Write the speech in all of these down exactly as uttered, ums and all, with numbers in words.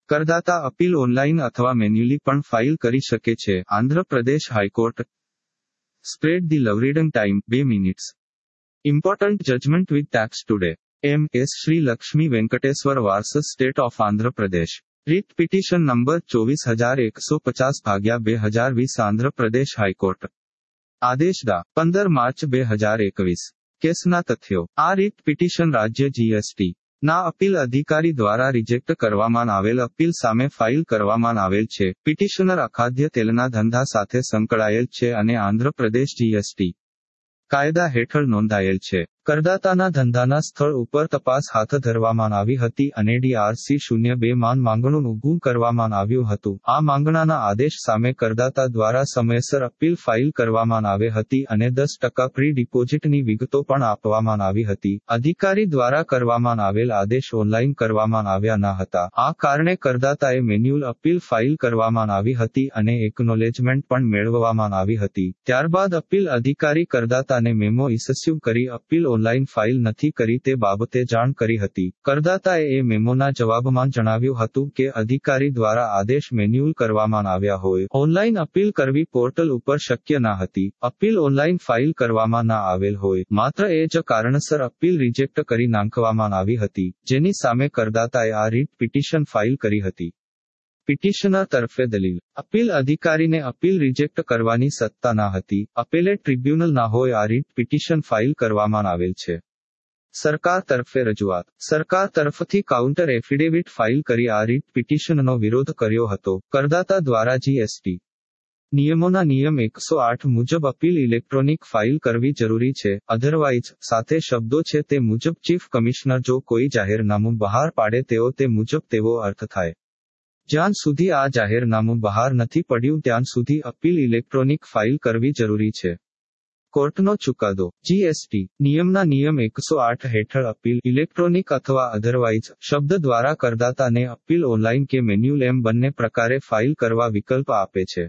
કરદાતા appeal online અથવા manually પણ file કરી શકે છે. Andhra Pradesh high court. Spread the love reading time, બે minutes. Important judgement with tax today. M S Shri Lakshmi Venkateshwara versus state of Andhra Pradesh. Writ petition number ચોવીસ હજાર એકસો પચાસ ભાગ્યા બે હજાર વીસ આંધ્રપ્રદેશ હાઈકોર્ટ. આદેશ દા પંદર માર્ચ બે હજાર એકવીસ. કેસના તથ્યો. આ રીટ પિટિશન રાજ્ય જીએસટી ના અપીલ અધિકારી દ્વારા રિજેક્ટ કરવામાં આવેલ અપીલ સામે ફાઇલ કરવામાં આવેલ છે. પિટિશનર અખાદ્ય તેલના ધંધા સાથે સંકળાયેલ છે અને આંધ્રપ્રદેશ જીએસટી કાયદા હેઠળ નોંધાયેલ છે. કરદાતાના ધંધાના સ્થળ ઉપર તપાસ હાથ ધરવામાં આવી હતી અને ડીઆરસી શૂન્ય બે માં માંગણું ઊભું કરવામાં આવ્યું હતું. આ માંગણાના આદેશ સામે કરદાતા દ્વારા સમયસર અપીલ ફાઇલ કરવામાં આવી હતી અને દસ ટકા પ્રી ડિપોઝિટની વિગતો પણ આપવામાં આવી હતી. અધિકારી દ્વારા કરવામાં આવેલ આદેશ ઓનલાઈન કરવામાં આવ્યા ન હતા. આ કારણે કરદાતાએ મેન્યુઅલ અપીલ ફાઇલ કરવામાં આવી હતી અને એકનોલેજમેન્ટ પણ મેળવવામાં આવી હતી. ત્યારબાદ અપીલ અધિકારી કરદાતાને મેમો ઇસ્યુ કરી અપીલ ઓનલાઈન ફાઇલ નથી કરી તે બાબતે જાણ કરી હતી. કરદાતાએ એ મેમોના જવાબમાં જણાવ્યું હતું કે અધિકારી દ્વારા આદેશ મેન્યુઅલ કરવામાં આવ્યા હોય. ઓનલાઈન અપીલ કરવી પોર્ટલ ઉપર શક્ય ન હતી. અપીલ ઓનલાઈન ફાઇલ કરવામાં ન આવેલ હોય. માત્ર એ જ કારણસર અપીલ રિજેક્ટ કરી નાખવામાં આવી હતી, જેની સામે કરદાતાએ આ રીટ પિટિશન ફાઇલ કરી હતી. પિટિશનર તરફે દલીલ. અપીલ અધિકારીને અપીલ રિજેક્ટ કરવાની સત્તા ન હતી. અપેલેટ ટ્રિબ્યુનલ ના હોય આ રીટ પિટિશન ફાઇલ કરવામાં આવેલ છે. સરકાર તરફે રજૂઆત. સરકાર તરફથી કાઉન્ટર એફિડેવિટ ફાઇલ કરી આ રીટ પિટિશનનો વિરોધ કર્યો હતો. કરદાતા દ્વારા જીએસટી નિયમોના નિયમ એકસો આઠ મુજબ અપીલ ઇલેક્ટ્રોનિક ફાઇલ કરવી જરૂરી છે. અધરવાઇઝ સાથે શબ્દો છે તે મુજબ ચીફ કમિશનર જો કોઈ જાહેરનામું બહાર પાડે તેઓ તે મુજબ તેવો અર્થ થાય. જ્યાં સુધી આ જાહેરનામું બહાર નથી પડ્યું ત્યાં સુધી અપીલ ઇલેક્ટ્રોનિક ફાઇલ કરવી જરૂરી છે. કોર્ટનો ચુકાદો. જીએસટી નિયમના નિયમ એકસો આઠ હેઠળ અપીલ ઇલેક્ટ્રોનિક અથવા અધરવાઇઝ શબ્દ દ્વારા કરદાતાને અપીલ ઓનલાઈન કે મેન્યુઅલ એમ બંને પ્રકારે ફાઇલ કરવા વિકલ્પ આપે છે.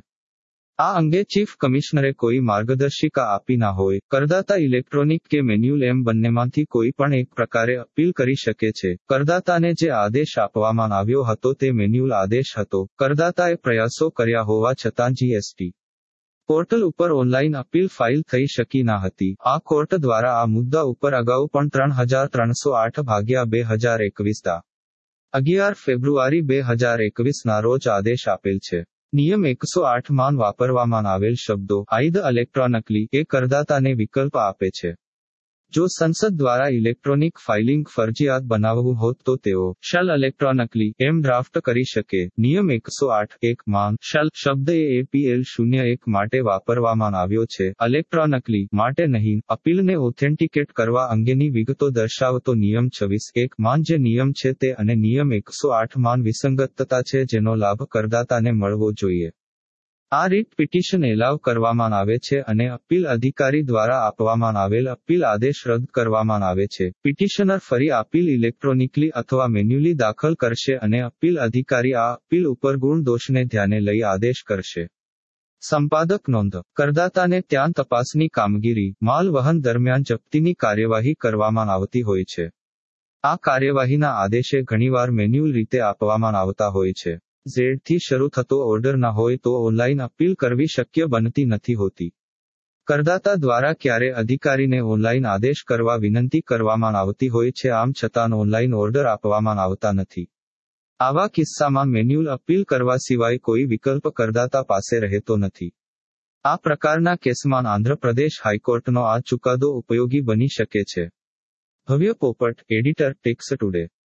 આ અંગે ચીફ કમિશનરે કોઈ માર્ગદર્શિકા આપી ના હોય. કરદાતા ઇલેક્ટ્રોનિક કે મેન્યુઅલ એમ બંનેમાંથી કોઈ પણ એક પ્રકારે અપીલ કરી શકે છે. કરદાતાને જે આદેશ આપવામાં આવ્યો હતો તે મેન્યુઅલ આદેશ હતો. કરદાતાએ પ્રયાસો કર્યા હોવા છતાં જીએસટી પોર્ટલ ઉપર ઓનલાઈન અપીલ ફાઇલ થઈ શકી ના હતી. આ કોર્ટ દ્વારા આ મુદ્દા ઉપર અગાઉ પણ ત્રણ હજાર ત્રણસો આઠ ભાગ્યા બે હજાર એકવીસ દા અગિયાર ફેબ્રુઆરી બે હજાર એકવીસ ના રોજ આદેશ આપેલ છે. નિયમ એકસો આઠ માં વાપરવામાં આવેલ શબ્દો આઈદ ઇલેક્ટ્રોનિકલી એ કરદાતાને વિકલ્પ આપે છે. જો સંસદ દ્વારા ઇલેક્ટ્રોનિક ફાઇલિંગ ફરજિયાત બનાવવું હોત તો તેઓ શેલ ઇલેક્ટ્રોનિકલી એમ ડ્રાફ્ટ કરી શકે. નિયમ એકસો આઠ એક માં શેલ શબ્દ એ એપીએલ શૂન્ય એક માટે વાપરવામાં આવ્યો છે, ઇલેક્ટ્રોનિકલી માટે નહીં. અપીલને ઓથેન્ટિકેટ કરવા અંગેની વિગતો દર્શાવતો નિયમ છવ્વીસ એક માં જે નિયમ છે તે અને નિયમ એકસો આઠ માં વિસંગતતા છે જેનો લાભ કરદાતાને મળવો જોઈએ. આ રીટ પિટિશન એલાવ કરવામાં આવે છે અને અપીલ અધિકારી દ્વારા આપવામાં આવેલ અપીલ આદેશ રદ કરવામાં આવે છે. પિટિશનર ફરી અપીલ ઇલેક્ટ્રોનિકલી અથવા મેન્યુઅલી દાખલ કરશે અને અપીલ અધિકારી આ અપીલ ઉપર ગુણ દોષને ધ્યાને લઈ આદેશ કરશે. સંપાદક નોંધ. કરદાતાને ત્યાં તપાસની કામગીરી, માલ વહન દરમિયાન જપ્તીની કાર્યવાહી કરવામાં આવતી હોય છે. આ કાર્યવાહીના આદેશે ઘણીવાર મેન્યુઅલ રીતે આપવામાં આવતા હોય છે. ઝેડ થી શરૂ થતો ઓર્ડર ન હોય તો ઓનલાઈન અપીલ કરવી શક્ય બનતી નથી હોતી. કરદાતા દ્વારા ક્યારે અધિકારીને ઓનલાઈન આદેશ કરવા વિનંતી કરવામાં આવતી હોય છે, આમ છતાં ઓનલાઈન ઓર્ડર આપવામાં આવતા નથી. આવા કિસ્સામાં મેન્યુઅલ અપીલ કરવા સિવાય કોઈ વિકલ્પ કરદાતા પાસે રહેતો નથી. આ પ્રકારના કેસમાં આંધ્રપ્રદેશ હાઈકોર્ટનો આ ચુકાદો ઉપયોગી બની શકે છે. ભવ્ય પોપટ, એડિટર, ટેક્સ ટુડે.